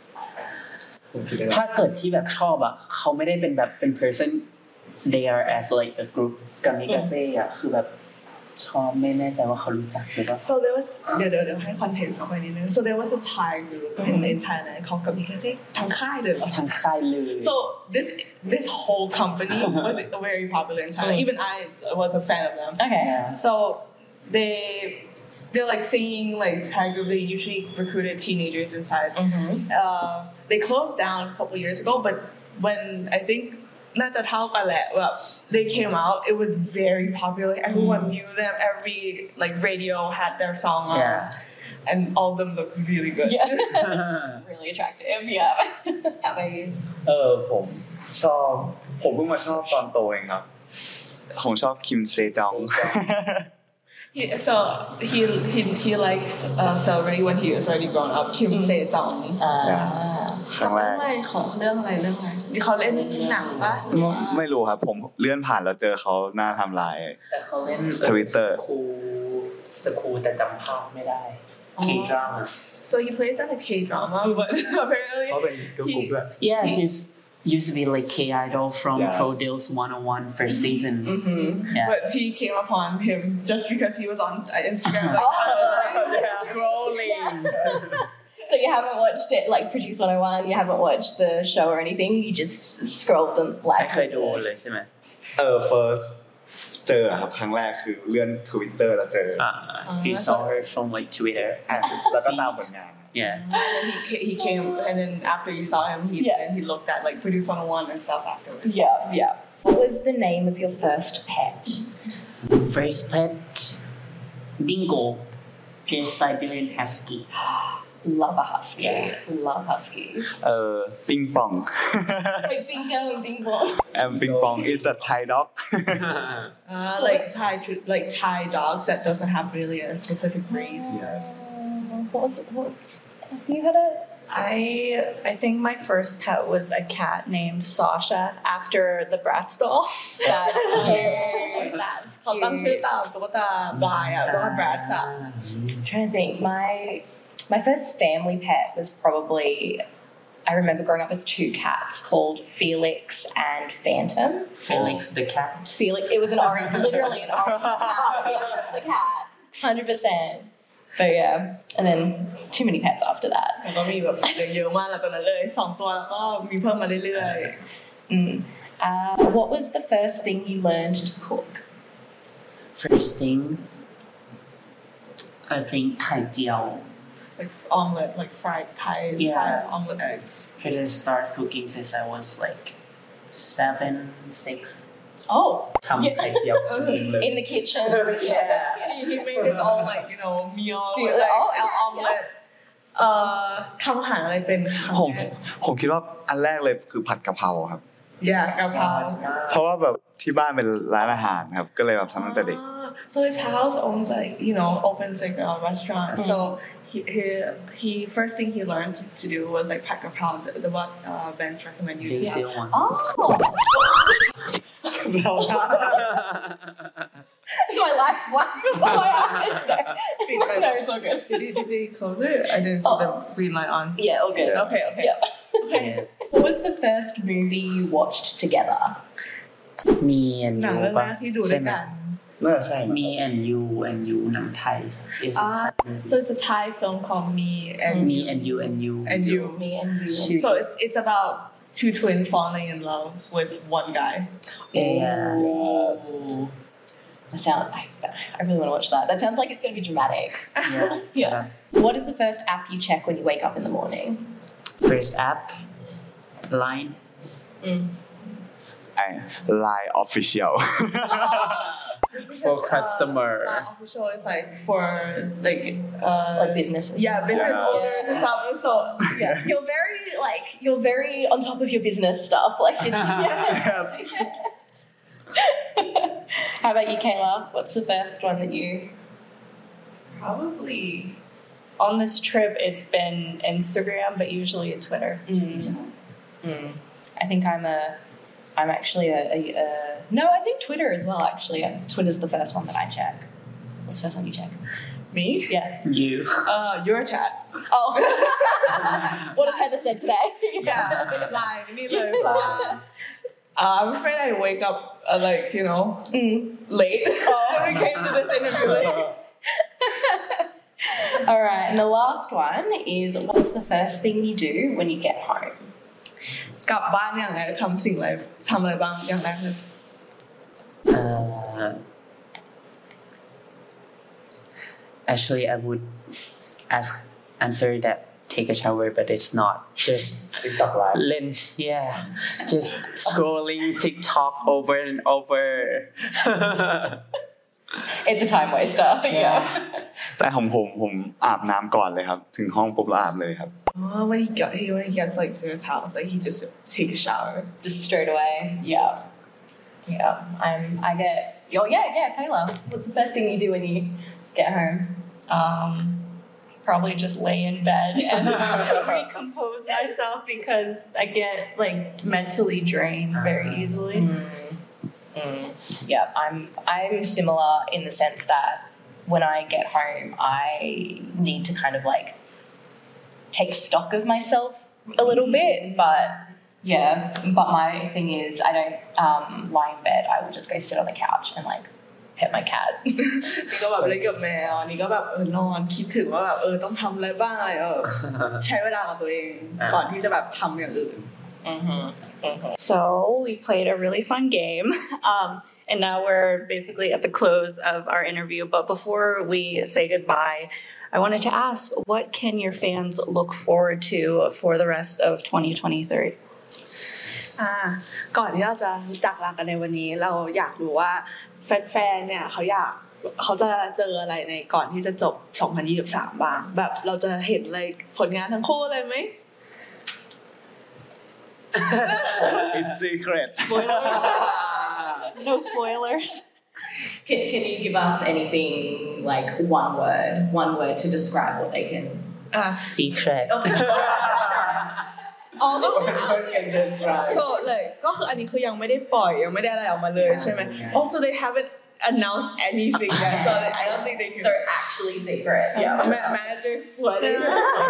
ถ้าเกิดที่แบบชอบอ่ะเขาไม่ได้เป็นแบบเป็น person they are as like a group กามิกาเซ่อ่ะคือแบบชอบไม่แน่ใจว่าเขารู้จักหรือเปล่า so there was เดี๋ยวเดี๋ยวเดี๋ยวให้คอนเทนต์เข้าไปนิดนึง so there was a Thai group in in Thailand called Kamikaze ทั้งค่ายเลยเหรอทางค่ายเลย so this this whole company was very popular in Thailand even I was a fan of them Okay. so they they're like singing like Thai group they usually recruited teenagers inside uh, they closed down a couple years ago but when I think น่าจะเท่ากันแหละแบบ they came out it was very popular everyone knew them every like radio had their song on Yeah. and all of them looked really good Yeah. Really attractive. Yeah. How about you? เออผมชอบผมเพิ่งมาชอบตอนโตเองครับผมชอบคิมเซจอง he, so he he he liked uh, celebrity when he was already grown up Kim Se Jong ครั้งแรกเรื่องอะไรของเรื่องอะไรเรื่องอะไรนี่เขาเล่นหนังปะไม่ไม่รู้ครับผมเลื่อนผ่านแล้วเจอเขาหน้าไทำลายแต่เขาเล่น Twitter สคูสคูแต่จำภาพไม่ได้ K-drama so he plays on a K-drama but apparently เขาเป็นเกิร์ลกรุ๊ปด้วย Yeah she's used to be like K-idol from Yes. Pro Deals one oh one first season Yeah. but he came upon him just because he was on Instagram like scrolling So you haven't watched it like Produce one oh one, you haven't watched the show or anything, you just scrolled them ไม่ like เคยดูเลยใช่ไหมเออ first เจอครับครั้งแรกคือเลื่อน Twitter แล้วเจออ่า he saw her from like Twitter แล้วก็ตามผลงาน Yeah and then he ca- he came and then after you saw him he Yeah. and he looked at like Produce one oh one and stuff afterwards Yeah, yeah. What was the name of your first pet? first pet Bingo his Siberian Husky Love a husky. Love huskies. เออปิงปอง Wait, bingo and bing bong. and ปิงปอง is a Thai dog uh, like Thai tr- like Thai dogs that doesn't have really a specific breed yes What was it? What was, have you heard it? I I think my first pet was a cat named Sasha after the Bratz doll. That's cute. That's เขาตั้งชื่อ cute. ตามตุ๊กตาบลายอ่ะตุ๊กตาแบรดอ่ะ I'm trying to think. My my first family pet was probably I remember growing up with two cats called Felix and Phantom. Felix the cat Felix, it was an orange, literally an orange cat. Felix the cat, hundred percent. But yeah, and then too many pets after that. แล้วก็มีแบบสัตว์เลี้ยงเยอะมากแล้วตอนนั้นเลยสองตัวแล้วก็มีเพิ่มมาเรื่อย Mm. Uh, what was the first thing you learned to cook? first thing I think ไข่เจียวๆ like omelet like fried Thai Yeah. Thai omelet eggs because I started cooking since I was like seven six Oh, ทำไข่เจียวเองเลย in the kitchen. Yeah. he, he made his own like you know meal with Food. like Oh, an omelet เอ่อทำอาหารอะไรเป็นครั้งผมแรกผมคิดว่าอันแรกเลยคือผัดกะเพราครับ yeah กะเพราเพราะว่าแบบที่บ้านเป็นร้านอาหารครับก็เลยแบบทำตั้งแต่เด็ก Ah, so his house owns like you know opens like a restaurant so he he he first thing he learned to do was like ผัดกะเพราthe, the what uh, Ben's recommend you to eat. Basil one Oh. My life went before my eyes. No, no, it's all good. Did he, did he close it? I didn't see Oh. the green light on. Yeah, all good. Okay, okay. Yeah. Yeah. What was the first movie you watched together? Me and หนัง you เรื่องแรปะกที่ดูด้ใช่วยไหมกันน่าจะใช่ Me and You and You หนังไทย is a Ah, Thai so it's a Thai film called Me and Me and You and You and You. Me and You. So it's it's about two twins falling in love with one guy. Yeah. That sounds. I, I really want to watch that. That sounds like it's going to be dramatic. Yeah. Yeah. What is the first app you check when you wake up in the morning? First app Line Mm. ไอ้ Line Official for customer Line official is like for like uh Like business. Yeah, business Yes. owners and stuff. So Yeah, you're very like you're very on top of your business stuff. Like, it's, Yes. How about you, Kayla? What's the first one that you? Probably on this trip, it's been Instagram, but usually a Twitter. Mm. Mm. I think I'm a. I'm actually a, a, a. No, I think Twitter as well. Actually, Twitter's the first one that I check. What's the first one you check? me? Yeah. You Uh, your chat. Oh. What has Heather said today? Yeah, line นี่เลยเพราะว่า uh, I'm afraid I wake up uh, like you know late. We came to this interview late. All right, and the last one is what's the first thing you do when you get home? กลับบ้านอย่างไรทำสิ่งอะไรทำอะไรบ้างอย่างแรกเลย uh, Actually I would ask answer that take a shower but it's not just TikTok live เล่น yeah just scrolling TikTok over and over It's a time waster. Yeah. แต่ของผมผมอาบน้ำก่อนเลยครับถึงห้องปุ๊บแล้วอาบเลยครับ Oh, when he got he when he gets like to his house, like he just take a shower. Just straight away. Yeah. Yeah. I'm I get oh yeah, yeah, Taylor. What's the first thing you do when you get home? Um, probably just lay in bed and recompose myself because I get like mentally drained very easily. Mm. Mm. Yeah, I'm I'm similar in the sense that when I get home, I need to kind of like take stock of myself a little bit. But yeah, but my thing is I don't um, lie in bed. I will just go sit on the couch and like pet my cat. นี่ก็แบบเล่นกับแมวนี่ก็แบบเออนอนคิดถึงว่าแบบเออต้องทำอะไรบ้างอะไรเออใช้เวลากับตัวเองก่อนที่จะแบบทำอย่างอื่น Mm-hmm. Mm-hmm. So we played a really fun game, um, and now we're basically at the close of our interview. But before we say goodbye, I wanted to ask, what can your fans look forward to for the rest of twenty twenty-three? อ่าก่อนที่เราจะจากลากันในวันนี้เราอยากรู้ว่าแฟนๆเนี่ยเขาอยากเขาจะเจออะไรในก่อนที่จะจบสองพันยี่สิบสามบ้างแบบเราจะเห็นอะไรผลงานทั้งคู่เลยไหม It's secret No spoilers. Can, can you give us anything like one word, one word to describe what they can? secret อ๋อก็ so like ก็คืออันนี้คือยังไม่ได้ปล่อยยังไม่ได้อะไรออกมาเลยใช่ไหม also they haven't announced anything yet so I don't think they can So actually secret. Yeah. manager sweating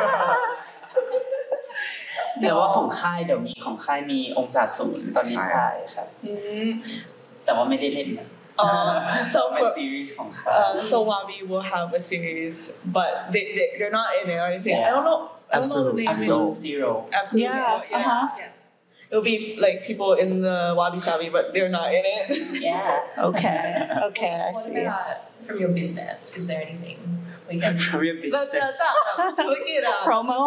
เดี๋ยวว่าของค่ายเดี๋ยวมีของค่ายมีองศาศูนย์ตอนนี้ค่ายครับแต่ว่าไม่ได้เล่น Uh, so for series ของค่าย uh, so Wabi will have a series but they, they they're not in it or anything I don't know I don't know the name Absolute Zero Absolute Yeah, Zero yeah, uh-huh. yeah. It'll be like people in the Wabi Sabi but they're not in it Yeah. Okay. Okay, I What see. about from your business? Is there anything we can? from your but the, business the, look it up Promo.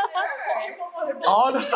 Oh no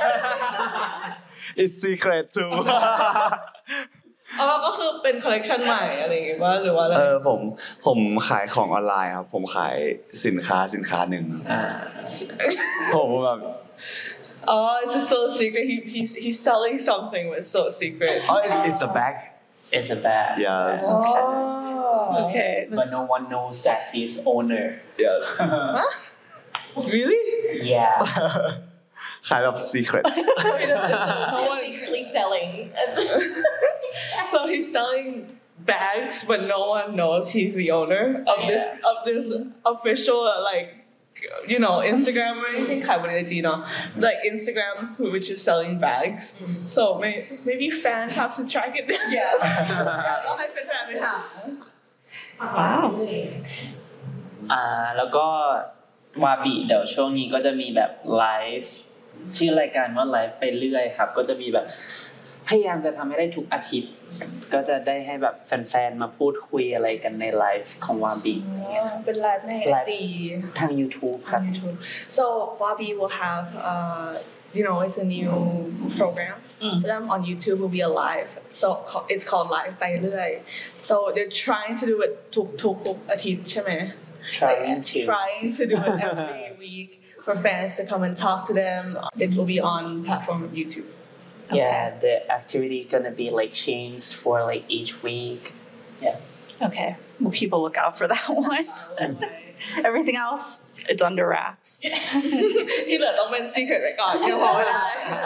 It's secret too อ๋อก็คือเป็นคอลเลกชันใหม่อะไรอย่างเงี้ยว่าหรือว่าอะไรเออผมผมขายของออนไลน์ครับผมขายสินค้าสินค้าหนึ่งอ่าผมแบบ Oh, it's a so secret. He he's he's selling something with so secret. Oh, it's a bag. It's a bag Yes. Oh, okay. but no one knows that he's owner Yes. Really? yeah kind of secret. So he doesn't- So no you're one- secretly selling. so he's selling bags, but no one knows he's the owner of this of this official uh, like you know Instagram or anything ขายบน ไอ จี เนาะ like Instagram which is selling bags so may, maybe fans have to track it down yeah ต้องให้แฟนๆไปหา wow อ่าแล้วก็วาบิเดี๋ยวช่วงนี้ก็จะมีแบบไลฟ์ชื่อรายการว่าไลฟ์ไปเรื่อยครับก็จะมีแบบพยายามจะทำให้ได้ทุกอาทิตย์ก็จะได้ให้แบบแฟนๆมาพูดคุยอะไรกันในไลฟ์ของวาบิเป็นไลฟ์ใน ไอ จีทาง YouTube ครับ so Wabi will have uh you know it's a new program for them on YouTube will be a live so it's called live ไปเรื่อย so they're trying to do it ทุกทุกอาทิตย์ใช่ไหม trying to trying to do it every week for fans to come and talk to them it will be on platform of YouTube yeah okay. The activity gonna be like changed for like each week yeah okay we'll keep a lookout for that one everything else it's under wraps ที่เหลือต้องเป็น secret ไว้ก่อนยังบอกไม่ได้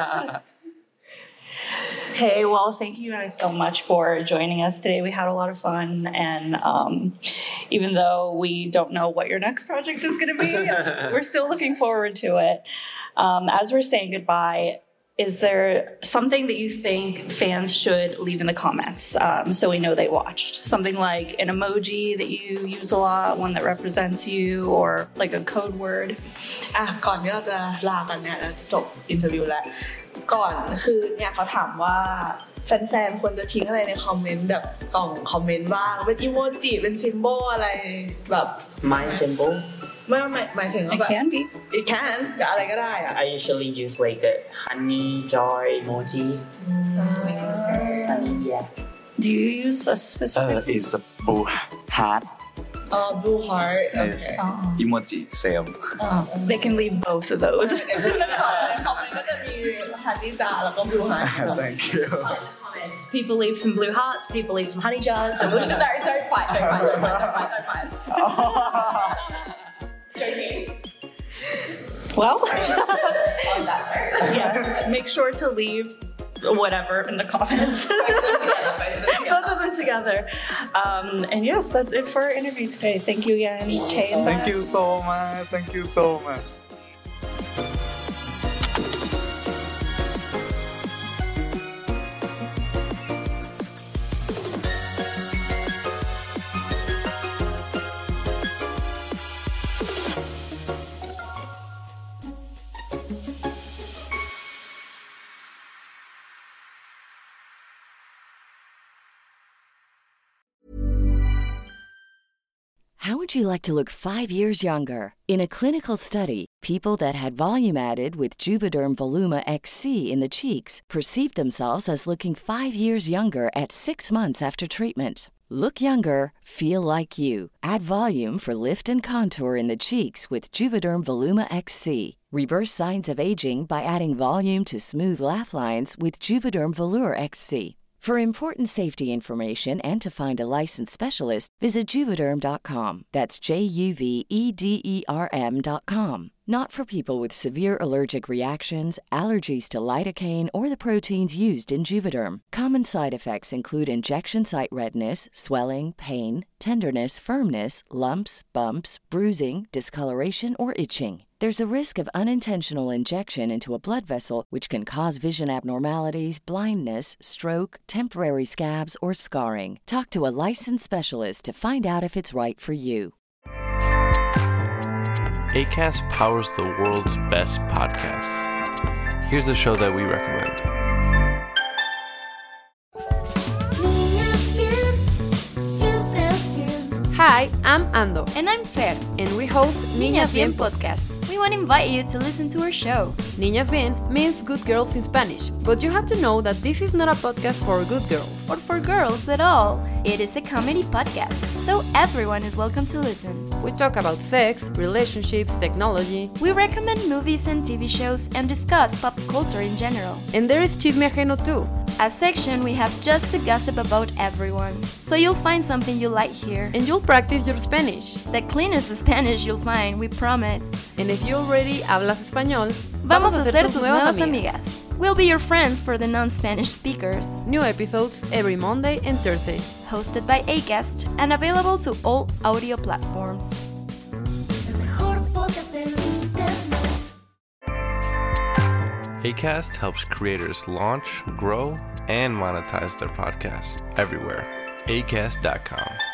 Okay, well, thank you guys so much for joining us today. We had a lot of fun, and um, even though we don't know what your next project is going to be, we're still looking forward to it. Um, as we're saying goodbye, is there something that you think fans should leave in the comments um, so we know they watched? Something like an emoji that you use a lot, one that represents you, or like a code word? อ่ะก่อนที่เราจะลากันเนี่ยจะจบอินเทอร์วิวแล้วก่อนคือเนี่ยเขาถามว่าแฟนๆควรจะทิ้งอะไรในคอมเมนต์แบบกล่องคอมเมนต์บ้างเป็นอีโมจิเป็นซิมโบลอะไรแบบ my symbol ไม่ไม่หมายถึงว่าแบบ it can be it can แต่อะไรก็ได้อะ I usually use like a honey joy emoji honey yeah do you use a specific uh, it's a blue heart Uh, blue heart. Okay. Yes. Uh-huh. Emoji, same. Uh, they can leave both of those. Thank you. People leave some blue hearts, people leave some honey jars, and we'll no, don't fight, don't fight, don't fight, don't fight, don't fight. Joking. Well, yes, make sure to leave whatever in the comments. Both of them together. Um, and yes, that's it for our interview today. Thank you again, Tay and Thank you so much. Thank you so much. How would you like to look five years younger? In a clinical study, people that had volume added with Juvederm Voluma X C in the cheeks perceived themselves as looking five years younger at six months after treatment. Look younger, feel like you. Add volume for lift and contour in the cheeks with Juvederm Voluma X C. Reverse signs of aging by adding volume to smooth laugh lines with Juvederm Volure X C. For important safety information and to find a licensed specialist, visit Juvederm dot com. That's J U V E D E R M dot com. Not for people with severe allergic reactions, allergies to lidocaine, or the proteins used in Juvederm. Common side effects include injection site redness, swelling, pain, tenderness, firmness, lumps, bumps, bruising, discoloration, or itching. There's a risk of unintentional injection into a blood vessel, which can cause vision abnormalities, blindness, stroke, temporary scabs, or scarring. Talk to a licensed specialist to find out if it's right for you. Acast powers the world's best podcasts. Here's a show that we recommend. Hi, I'm Ando. And I'm Fer. And we host Niñas, Niñas Bien podcast. We want to invite you to listen to our show. Niñas Bien means good girls in Spanish, but you have to know that this is not a podcast for good girls. Or for girls at all. It is a comedy podcast, so everyone is welcome to listen. We talk about sex, relationships, technology. We recommend movies and T V shows and discuss pop culture in general. And there is Chisme Ajeno too. A section we have just to gossip about everyone. So you'll find something you like here. And you'll practice your Spanish. The cleanest Spanish you'll find, we promise. And if you already hablas español, vamos, vamos a ser tus nuevas amigas. amigas. We'll be your friends for the non-Spanish speakers. New episodes every Monday and Thursday. Hosted by Acast and available to all audio platforms. El mejor podcast del Acast helps creators launch, grow, and monetize their podcasts everywhere. acast dot com.